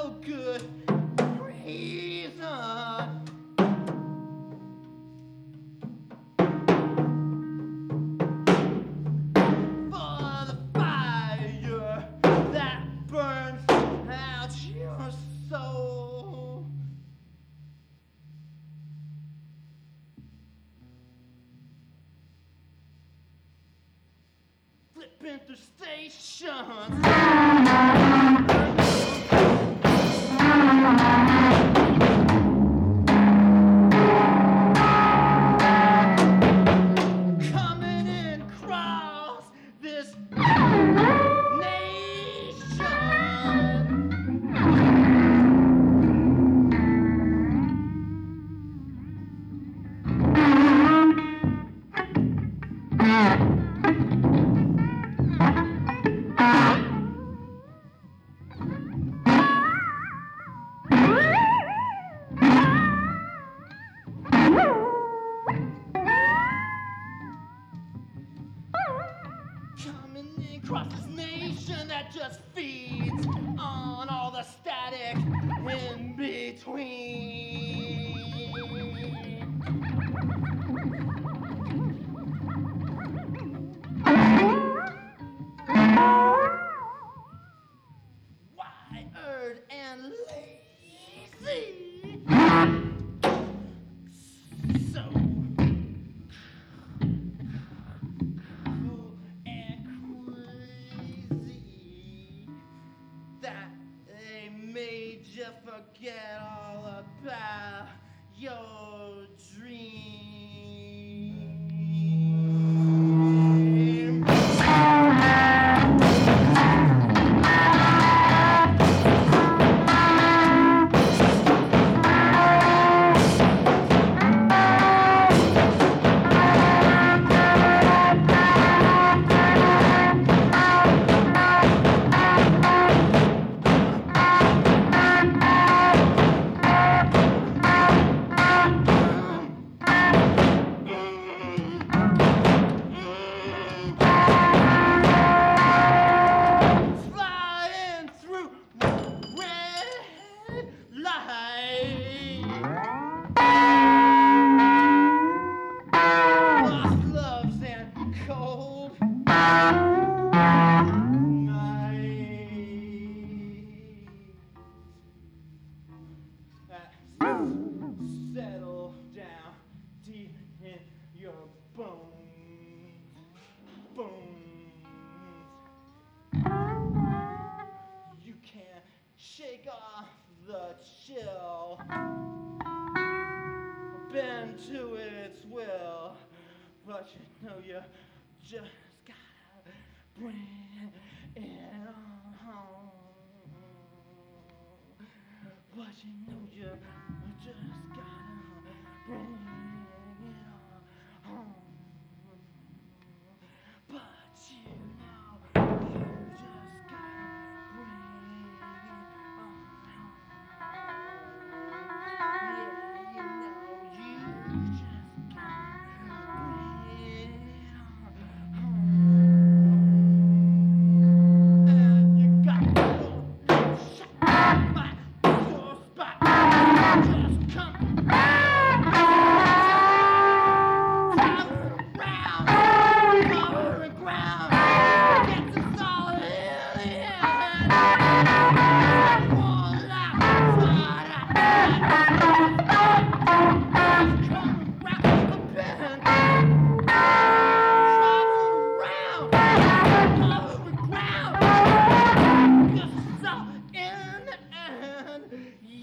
no good reason. For the fire that burns out your soul. Flipping through stations. Coming in across this nation that just feeds on all the static in between. Wired and lazy. So cool and crazy that they made you forget all about your dreams. Settle down deep in your bones, You can't shake off the chill, bend to its will, but you know you just gotta bring it on home. But you know you just gotta bring it on home. But you know you just gotta bring it on home. Yeah, you know you just gotta bring it on home. And you got to shut my sore spot. Just come covering ground, gets us all in the end. One life, come round the bend, travel around, covering ground, gets us all in the end.